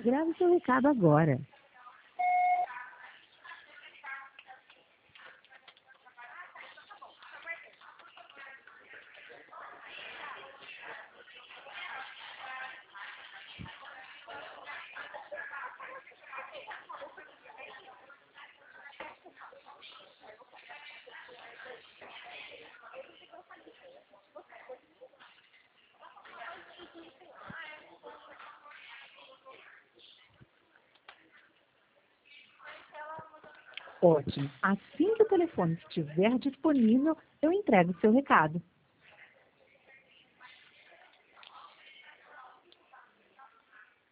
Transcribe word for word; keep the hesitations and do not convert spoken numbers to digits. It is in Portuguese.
Grave seu recado agora. Ótimo. Assim que o telefone estiver disponível, eu entrego o seu recado.